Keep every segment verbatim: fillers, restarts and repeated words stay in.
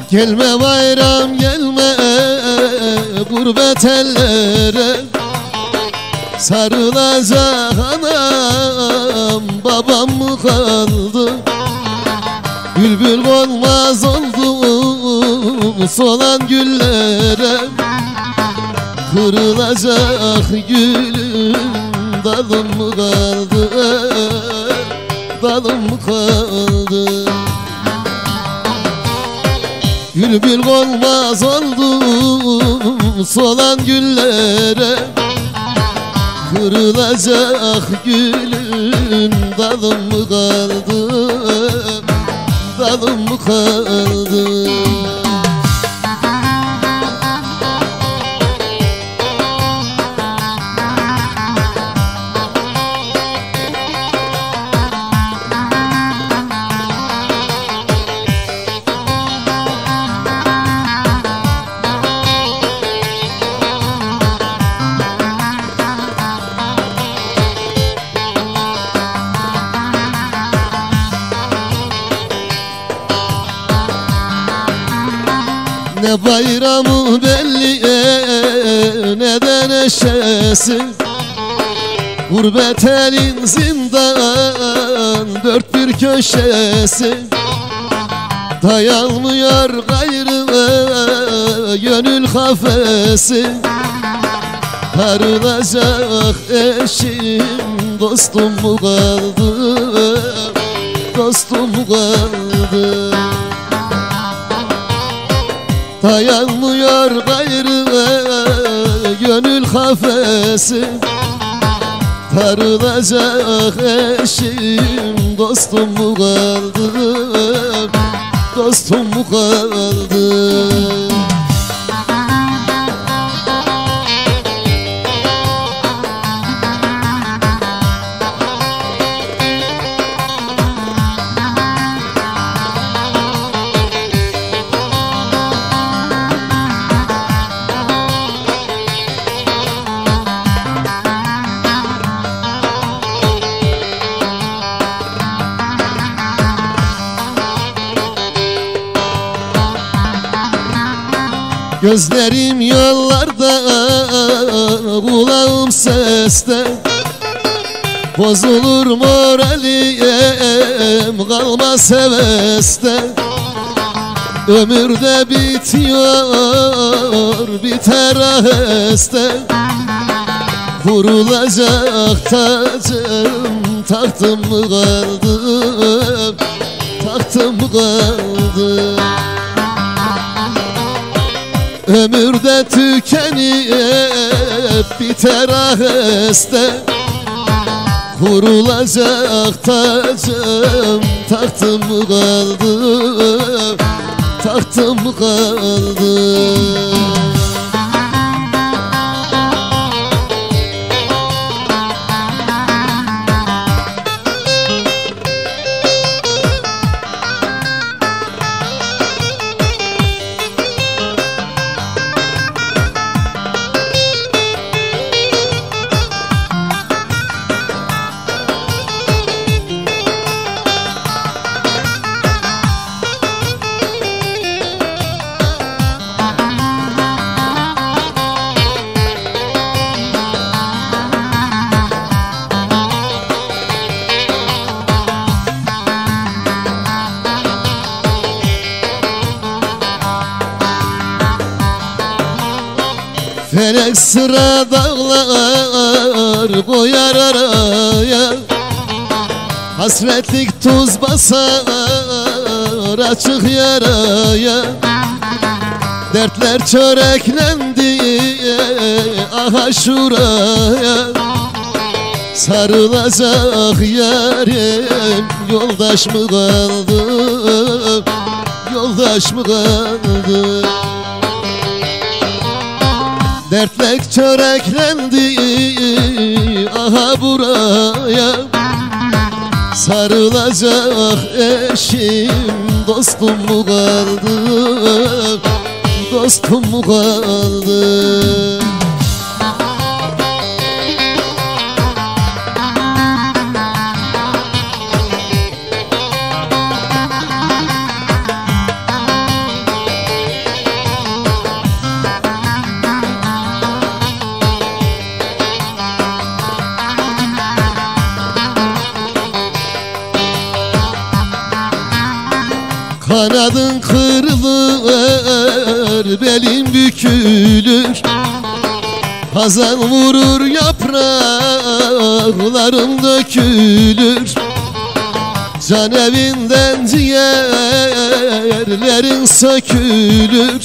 Gelme bayram gelme gurbet ellere, sarılacak anam babam mı kaldı? Bülbül olmaz oldum solan güllere, kırılacak gülüm dalım mı kaldı? Dalım mı kaldı? Bülbül olmaz oldum solan güllere, kırılacak gülüm dalım mı kaldı? Dalım mı kaldı? Ne bayramı belli ne de neşesi, gurbet elin zindan dört bir köşesi. Dayanmıyor gayrı gönül kafesi, sarılacak eşim dostum mu kaldı? Dostum mu kaldı? Dayanmıyor gayrı gönül kafesi, sarılacak eşim dostum mu kaldı? Dostum mu kaldı? Gözlerim yollarda, kulağım seste, bozulur moralim, kalmaz heveste. Ömürde bitiyor, biter aheste, kurulacak tacım, tahtım mı kaldı? Tahtım mı kaldı? Ömürde tükenip biter aheste, kurulacak tacım, tahtım mı kaldı? Tahtım mı kaldı? Felek sıra dağlar koyar araya, hasretlik tuz basar açık yaraya. Dertler çöreklendi aha şuraya, sarılacak yarim yoldaş mı kaldı? Yoldaş mı kaldı? Dertler çöreklendi aha buraya, sarılacak eşim dostum mu kaldı? Dostum mu kaldı? Kanadın kırılır, belin bükülür. Hazan vurur, yapraklarım dökülür. Can evinden ciğerlerin sökülür.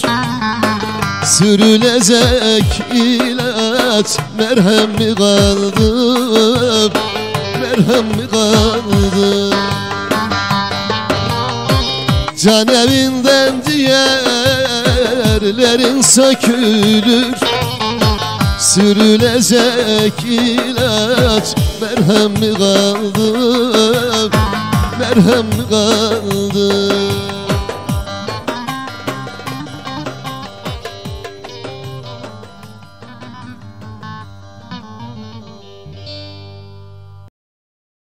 Sürülecek ilaç merhem mi kaldı? Merhem mi kaldı? Can evinden ciğerlerin sökülür. Sürülecek ilaç merhem mi kaldı? Merhem mi kaldı?